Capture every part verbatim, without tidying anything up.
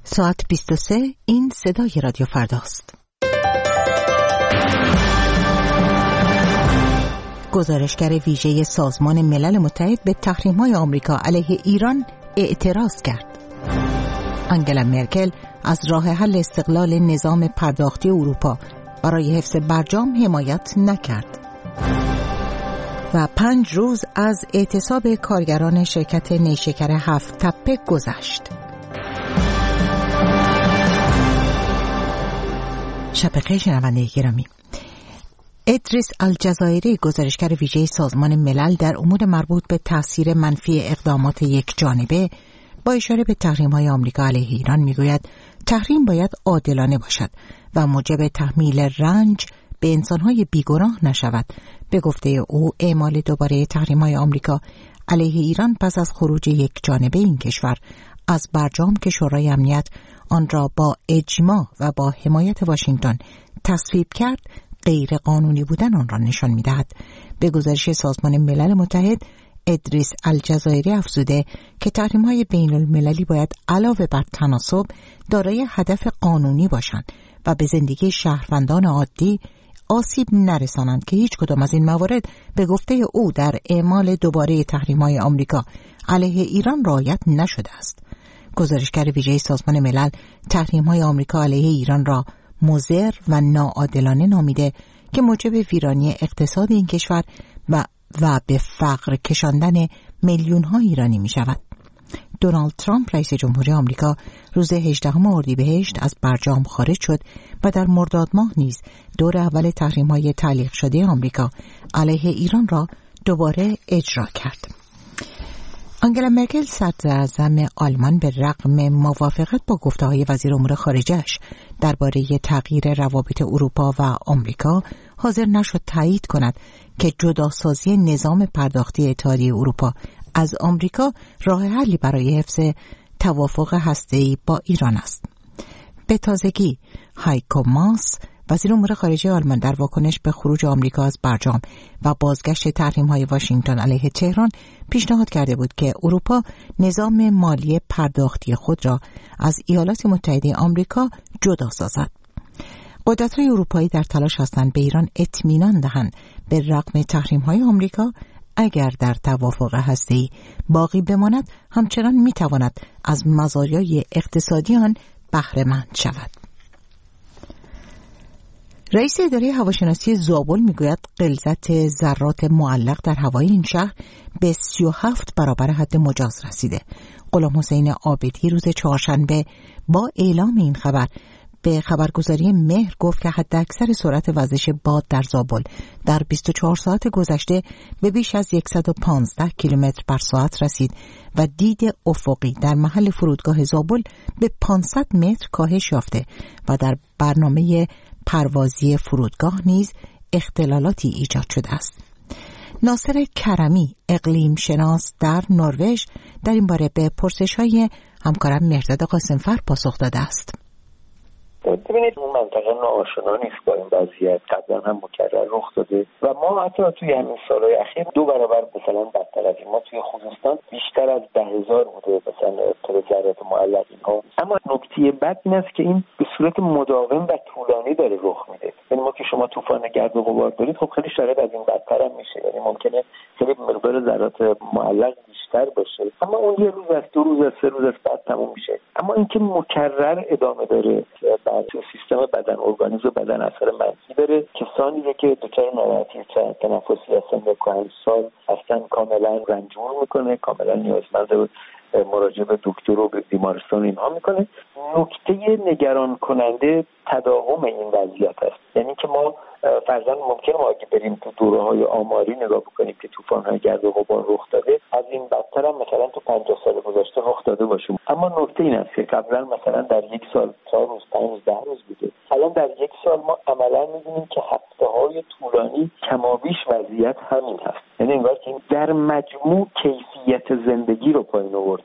ساعت بیست و سه، این صدای رادیو فرداست. گزارشگر ویژه سازمان ملل متحد به تحریم‌های آمریکا علیه ایران اعتراض کرد. آنگلا مرکل از راه حل استقلال نظام پرداختی اروپا برای حفظ برجام حمایت نکرد. و پنج روز از اعتصاب کارگران شرکت نیشکر هفت تپه گذشت. شب بخیر شنونده گرامی. ادریس الجزایری، گزارشگر ویژه سازمان ملل در امور مربوط به تاثیر منفی اقدامات یک جانبه، با اشاره به تحریم‌های آمریکا علیه ایران میگوید تحریم باید عادلانه باشد و موجب تحمیل رنج به انسان‌های بیگناه نشود. به گفته او، اعمال دوباره تحریم‌های آمریکا علیه ایران پس از خروج یک جانبه این کشور از برجام که شورای امنیت آن را با اجماع و با حمایت واشنگتن تصویب کرد، غیر قانونی بودن آن را نشان می‌دهد. به گزارش سازمان ملل متحد، ادریس الجزایری افزوده که تحریم‌های بین‌المللی باید علاوه بر تناسب دارای هدف قانونی باشند و به زندگی شهروندان عادی آسیب نرسانند که هیچ کدام از این موارد به گفته او در اعمال دوباره تحریم‌های آمریکا علیه ایران رعایت نشده است. گزارشگر ویژه سازمان ملل تحریم‌های آمریکا علیه ایران را مضر و ناعادلانه نامیده که موجب ویرانی اقتصاد این کشور و و به فقر کشاندن میلیون‌ها ایرانی می‌شود. دونالد ترامپ رئیس جمهوری آمریکا روز هجدهم اردیبهشت از برجام خارج شد و در مرداد ماه نیز دور اول تحریم‌های تعلیق شده آمریکا علیه ایران را دوباره اجرا کرد. آنگلا مرکل، صدراعظم آلمان، به رغم موافقت با گفته‌های وزیر امور خارجه‌اش درباره تغییر روابط اروپا و آمریکا، حاضر نشد تایید کند که جداسازی نظام پرداختی اتحادیه اروپا از آمریکا راه حلی برای حفظ توافق هسته‌ای با ایران است. به تازگی هایکو ماس، وزیر امور خارجه آلمان، در واکنش به خروج آمریکا از برجام و بازگشت تحریم‌های واشنگتن علیه تهران پیشنهاد کرده بود که اروپا نظام مالی پرداختی خود را از ایالات متحده آمریکا جدا سازد. قدرت‌های اروپایی در تلاش هستند به ایران اطمینان دهند به رغم تحریم‌های آمریکا اگر در توافق هسته‌ای باقی بماند، همچنان می‌تواند از مزایای اقتصادی آن بهره مند شود. رئیس اداره هواشناسی زابل میگوید غلظت ذرات معلق در هوای این شهر به سی و هفت برابر حد مجاز رسیده. غلام حسین عابدی روز چهارشنبه با اعلام این خبر به خبرگزاری مهر گفت که حداکثر سرعت وزش باد در زابل در بیست و چهار ساعت گذشته به بیش از صد و پانزده کیلومتر بر ساعت رسید و دید افقی در محل فرودگاه زابل به پانصد متر کاهش یافته و در برنامه پروازی فرودگاه نیز اختلالاتی ایجاد شده است. ناصر کرمی، اقلیم شناس در نروژ، در این باره به پرسش‌های همکارم مهرداد قاسمفر پاسخ داده است. ببینید، اون منطقه ناآشنا نیست با این وضعیت، قبلا هم مکرر رخ داده و ما حتی توی همین سالهای اخیر دو برابر مثلا بدتر از این. ما توی خوزستان بیشتر از ده هزار بوده مثلا ابتلا ذرات معلق اینها. اما نکته بد این است که این به صورت مداوم و طولانی داره رخ میده. یعنی ما که شما طوفان گرد و غبار دارید، خب خیلی شاید از این بدتر هم میشه، یعنی ممکنه خیلی مقدار ذرات معلق بیشتر باشه، اما اون یه روز از دو روز از سه روز از بعد تموم میشه. اما اینکه مکرر ادامه داره تو سیستم بدن، ارگانیسم بدن اثر منفی داره. کسانی که دچار ناراحتی تنفسی هستن یا کهنسال هستن کاملا رنجور میکنه، کاملا نیازمند مراجعه به دکتر و به بیمارستان اینها میکنه. نکته نگران کننده تداوم این وضعیت است. یعنی که ما فرضاً ممکنه ما اگه بریم تو دوره‌های آماری نگاه بکنیم که طوفان‌های گرد و غبار رخ داده، از این بدتر هم مثلا تو پنجاه سال گذشته رخ داده باشه. اما نکته این است که قبلا مثلا در یک سال چهار روز، پنج، ده روز بوده. الان در یک سال ما عملاً می‌بینیم که هفته‌های طولانی کمابیش وضعیت همین هست. یعنی انگار که در مجموع کیفیت زندگی رو پایین آورده.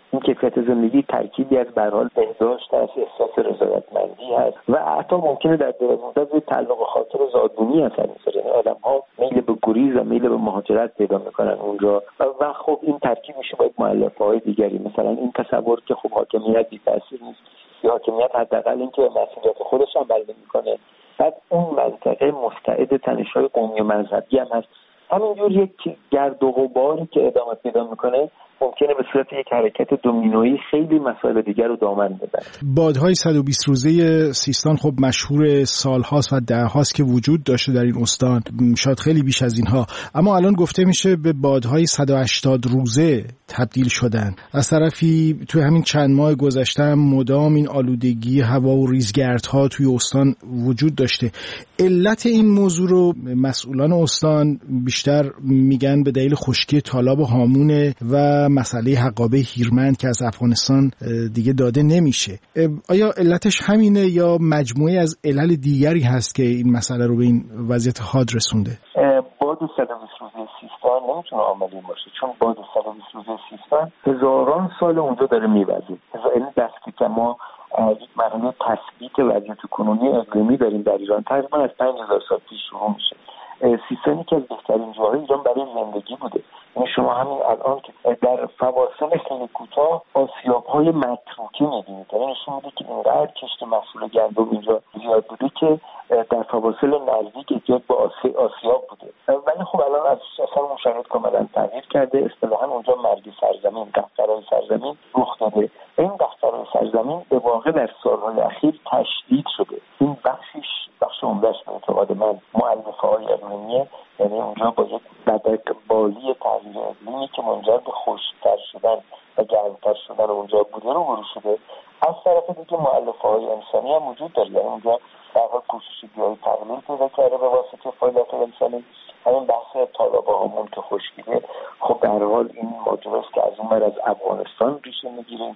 این کیفیت زندگی ترکیبی از به هر حال بهداشت است، احساس رضایتمندی هست و حتی ممکنه در دراز مدت به تعلق خاطر زادگونی اثر بذاره. یعنی آدم‌ها میل به گریز و میل به مهاجرت پیدا میکنن اونجا و خب این ترکیب میشه با مؤلفه‌های دیگری، مثلا این تصور که خب حاکمیت بی تاثیر نیست یا حاکمیت حداقل اینکه به مسئولیت خودش عمل نمی‌کنه. بعد اون منطقه مستعد تنش‌های قومی و مذهبی هم هست. همینجور یک گرد و غباری که ادامه پیدا میکنه ممکنه به صورت یک حرکت دومینویی خیلی مسائل دیگر رو دامن بزنه. بادهای صد و بیست روزه سیستان خب مشهور سالهاست و دههاست که وجود داشته در این استان، شاید خیلی بیش از اینها، اما الان گفته میشه به بادهای صد و هشتاد روزه تبدیل شدن. از طرفی توی همین چند ماه گذشته هم مدام این آلودگی هوا و ریزگردها توی استان وجود داشته. علت این موضوع رو مسئولان استان بیشتر میگن به دلیل خشکی تالاب هامونه و مسئله حقابه هیرمند که از افغانستان دیگه داده نمیشه. آیا علتش همینه یا مجموعه از علل دیگری هست که این مسئله رو به این وضعیت حاد رسونده؟ باد صد و بیست روزه سیستان نمیتونه عاملی باشه، چون باد صد و بیست روزه سیستان هزاران سال اونجا داره میوزه. این دستی که ما یک مرحله تثبیت وضعیت کنونی اقلیمی داریم در ایران تقریبا از پنج هزار سال پیش شروع میشه. سیستانی که از بهترین جاهای ایران برای زندگی بوده. یعنی شما همین الان که در فواصل خیلی کوتاه آسیاب‌های متروکه می‌بینید، یعنی نشون میده که اینقدر کشت محصول گندم اینجا زیاد بوده که در فواصل نزدیک احتیاج به آسیاب بوده. ولی خب الان از اصلا اون شرایط کاملا تغییر کرده. اصطلاحاً اونجا مرگ سرزمین، دفترهای سرزمین رخ داده. این دفترهای سرزمین به واقع در سالهای اخیر تشدید شده. این بخشش بخش عمده‌اش به اعتقاد من مؤلفه‌های اقلیمیه، یعنی اونجا با یک بدک بالی تغییر اقلیمی که منجر به خشک‌تر شدن و گرمتر شدن اونجا بوده رو برو شده. از طرف دیگه مؤلفه‌های انسانی هم وجود داره، یعنی اونجا در واقع کوشش بیای تقلیل پیدا کرده به واسطه فعالیت انسانی. همین بحث تالاب هامون که خشکیده، خب در حال این ماجراست که از اون از افغانستان ریشه میگیره.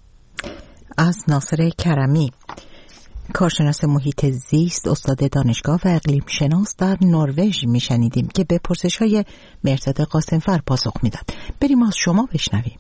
از ناصر کرمی، کارشناس محیط زیست، استاد دانشگاه و اقلیم شناس در نروژ میشنیدیم که به پرسش‌های مهرداد قاسمفر پاسخ میداد. بریم از شما بشنویم.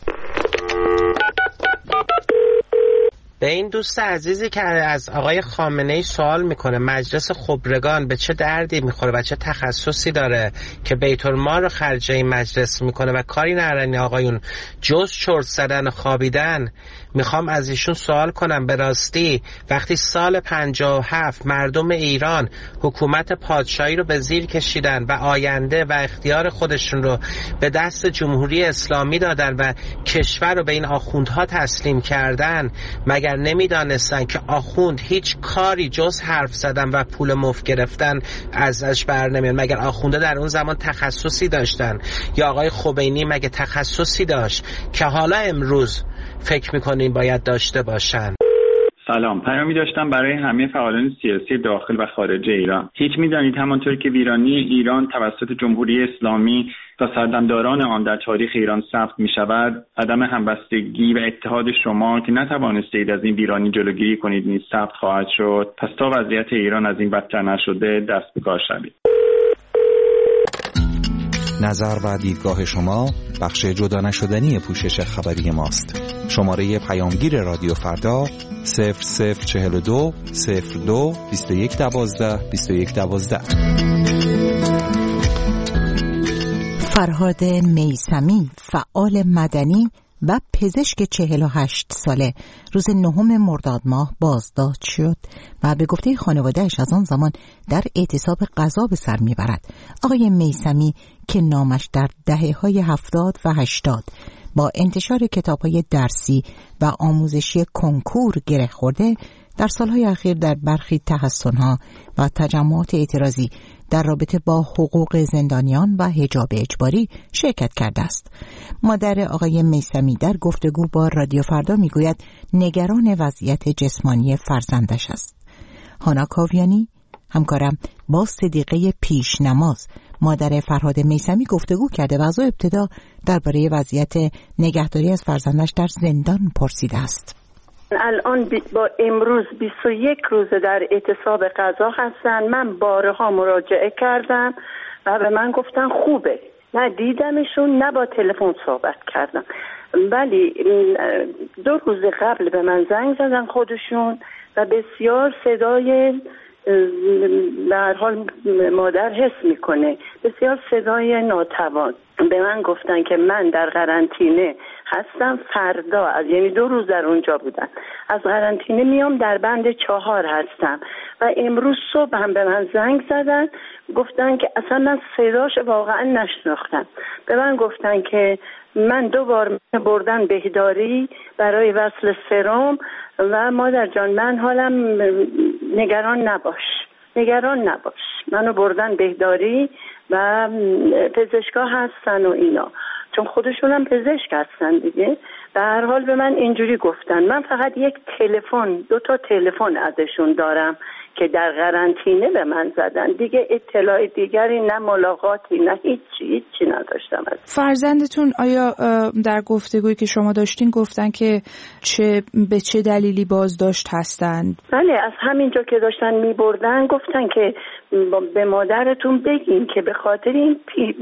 به این دوست عزیزی که از آقای خامنه‌ای سوال میکنه مجلس خبرگان به چه دردی میخوره و چه تخصصی داره که بیت المال رو خرج این مجلس میکنه و کاری ندارن آقایون جز چرت زدن و خوابیدن، میخوام از ایشون سوال کنم به راستی وقتی سال پنجاه و هفت مردم ایران حکومت پادشاهی رو به زیر کشیدن و آینده و اختیار خودشون رو به دست جمهوری اسلامی دادن و کشور رو به این آخوندها تسلیم کردن، مگر نمیدانستن که آخوند هیچ کاری جز حرف زدن و پول مفت گرفتن ازش بر نمیاد؟ مگر آخونده در اون زمان تخصصی داشتن؟ یا آقای خمینی مگه تخصصی داشت که حالا امروز فکر میکنین باید داشته باشن؟ سلام، پیامی داشتم برای همه فعالان سیاسی داخل و خارج ایران. هیچ میدانید همانطور که ویرانی ایران توسط جمهوری اسلامی و سردمداران آن در تاریخ ایران ثبت می شود، عدم همبستگی و اتحاد شما که نتوانستید از این ویرانی جلوگیری کنید نیز ثبت خواهد شد. پس تا وضعیت ایران از این بدتر نشده دست به کار شوید. نظر و دیدگاه شما بخش جدا نشدنی پوشش خبری ماست. شماره پیامگیر رادیو فردا صفر صفر چهل و دو صفر دو بیست و یک دوازده بیست و یک دوازده. فرهاد میثمی، فعال مدنی و پزشک چهل و هشت ساله، روز نهم مرداد ماه بازداشت شد و به گفته خانواده‌اش از آن زمان در اعتصاب غذا به سر میبرد. آقای میثمی که نامش در دهه‌های هفتاد و هشتاد با انتشار کتاب‌های درسی و آموزشی کنکور گره خورده، در سالهای اخیر در برخی تحصن‌ها و تجمعات اعتراضی در رابطه با حقوق زندانیان و حجاب اجباری شرکت کرده است. مادر آقای میثمی در گفتگو با رادیو فردا میگوید نگران وضعیت جسمانی فرزندش است. هانا کاویانی، همکارم، با صدیقه پیشنماز مادر فرهاد میثمی گفتگو کرده و از او ابتدا درباره وضعیت نگهداری از فرزندش در زندان پرسیده است. الان با امروز بیست و یک روزه در اعتصاب غذا هستن. من بارها مراجعه کردم و به من گفتن خوبه، نه دیدمشون نه با تلفن صحبت کردم. ولی دو روز قبل به من زنگ زدن خودشون و بسیار صدای به هر حال مادر حس میکنه، بسیار صدای ناتوان. به من گفتن که من در قرنطینه هستم، فردا از یعنی دو روز در اونجا بودن، از قرنطینه میام در بند چهار هستم و امروز صبح هم به من زنگ زدن گفتن که اصلا من صداش واقعا نشناختم. به من گفتن که من دو بار بردن بهداری برای وصل سرم و مادر جان من حالم نگران نباش نگران نباش منو بردن بهداری و پزشکا هستن و اینا، چون خودشون هم پزشک هستن دیگه. به هر حال به من اینجوری گفتن. من فقط یک تلفن دو تا تلفن ازشون دارم که در قرنطینه به من زدن، دیگه اطلاع دیگری نه ملاقاتی نه هیچی هیچی نداشتم. از فرزندتون آیا در گفتگویی که شما داشتین گفتن که چه به چه دلیلی بازداشت هستند؟ بله، از همینجا که داشتن میبردن گفتن که به مادرتون بگین که به خاطر این پی...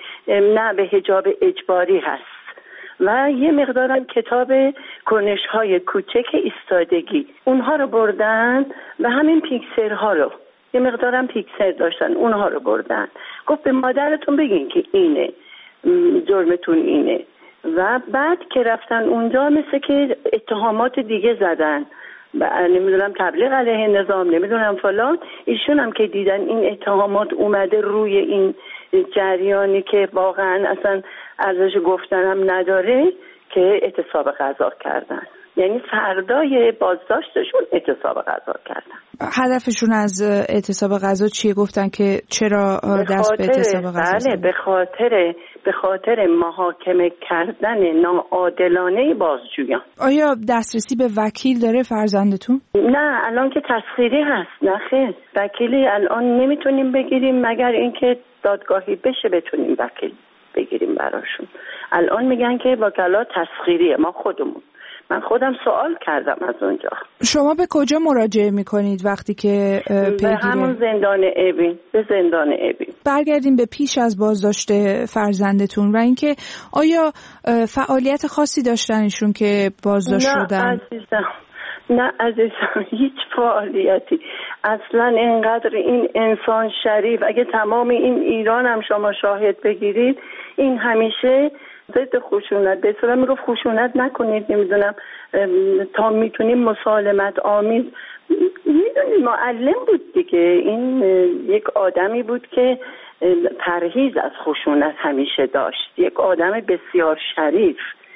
نه به حجاب اجباری هست و یه مقدارم کتاب کنش‌های کوچک ایستادگی اونها رو بردن و همین پیکسرها رو یه مقدارم پیکسر داشتن اونها رو بردن. گفت به مادرتون بگین که اینه جرمتون اینه. و بعد که رفتن اونجا مثل که اتهامات دیگه زدن، نمیدونم تبلیغ علیه نظام نمیدونم فلان. ایشون هم که دیدن این اتهامات اومده روی این جریانی که واقعا اصلا ارزش گفتنم نداره که اعتصاب غذا کردن، یعنی فردای بازداشتشون اعتصاب غذا کردن. هدفشون از اعتصاب غذا چیه؟ گفتن که چرا دست به اعتصاب غذا زدن؟ بله، به خاطر به خاطر محاکمه کردن ناعادلانه بازجویان. آیا دسترسی به وکیل داره فرزندتون؟ نه، الان که تسخیری هست. نه خیر، وکیلی الان نمیتونیم بگیریم مگر اینکه دادگاهی بشه بتونیم وکیل بگیریم براشون. الان میگن که وکلا تسخیریه. ما خودمون من خودم سوال کردم از اونجا. شما به کجا مراجعه میکنید وقتی که پیگیری؟ به همون زندان اوین، به زندان اوین. برگردیم به پیش از بازداشت فرزندتون و اینکه آیا فعالیت خاصی داشتنشون که بازداشت شدن؟ نه عزیزم، نه عزیزم، هیچ فعالیتی. اصلا اینقدر این انسان شریف، اگه تمام این ایران هم شما شاهد بگیرید، این همیشه ضد خشونت، به اصطلاح میگفت خشونت نکنید، نمیدونم تا میتونیم مسالمت آمیز. میدونید معلم بود دیگه، این یک آدمی بود که پرهیز از خشونت همیشه داشت، یک آدم بسیار شریف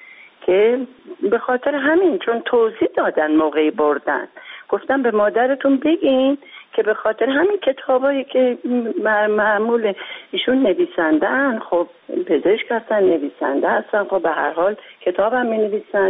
که به خاطر همین، چون توضیح دادن موقعی بردن، گفتم به مادرتون بگین که به خاطر همین کتابایی که معمول ایشون نویسندن، خب پزشک هستن، نویسنده هستن، خب به هر حال کتاب هم می نویسن،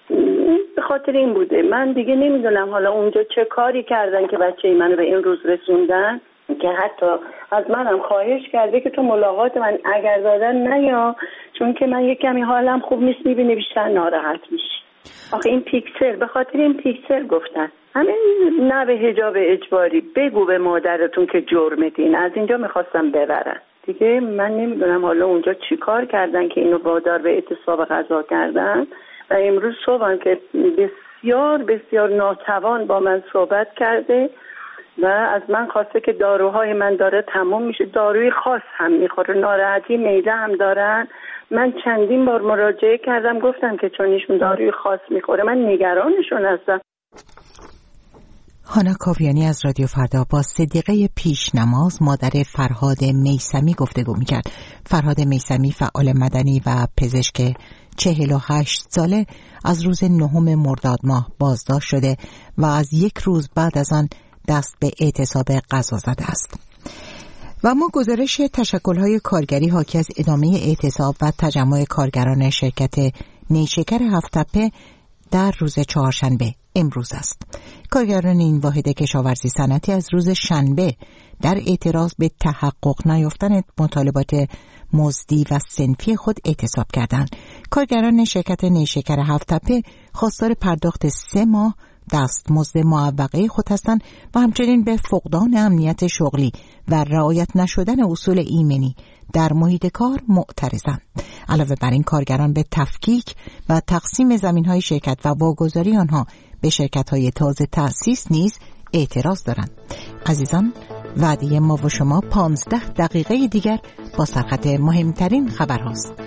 به خاطر این بوده. من دیگه نمیدونم حالا اونجا چه کاری کردن که بچه منو به این روز رسوندن که حتی از منم خواهش کرده که تو ملاقات من اگر دادن نیا، چون که من یک کمی حالم خوب نیست، میبینی بیشتر ناراحت میشی. آخه این پیکسل، به خاطر این پیکسل گفتن همین نه به حجاب اجباری، بگو به مادرتون که جرمتین. از اینجا میخواستم ببرن دیگه. من نمیدونم حالا اونجا چی کار کردن که اینو وادار به اعتصاب غذا کردن. و امروز صبح که بسیار بسیار ناتوان با من صحبت کرده و از من خواسته که داروهای من داره تموم میشه، داروی خاص هم میخوره، ناراحتی معده هم دارن. من چندین بار مراجعه کردم، گفتم که چون ایشون داروی خاص میخوره من نگرانشون هستم. هانا کاویانی از رادیو فردا با صدیقه پیشنماز مادر فرهاد میثمی گفتگو میکرد. فرهاد میثمی فعال مدنی و پزشک چهل و هشت ساله از روز نهم مرداد ماه بازداشت شده و از یک روز بعد از آن دست به اعتصاب غذا زده است. و ما گزارش تشکل‌های کارگری حاکی از ادامه اعتصاب و تجمع کارگران شرکت نیشکر هفت‌تپه در روز چهارشنبه امروز است. کارگران این واحد کشاورزی صنعتی از روز شنبه در اعتراض به تحقق نیافتن مطالبات مزدی و صنفی خود اعتصاب کردند. کارگران شرکت نیشکر هفت‌تپه خواستار پرداخت سه ماه دستمزد معوقه خود هستند و همچنین به فقدان امنیت شغلی و رعایت نشدن اصول ایمنی در محیط کار معترضند. علاوه بر این، کارگران به تفکیک و تقسیم زمین‌های شرکت و واگذاری آنها به شرکت‌های تازه تأسیس نیز اعتراض دارند. عزیزان، وعده ما و شما پانزده دقیقه دیگر با سرخط مهمترین خبرهاست.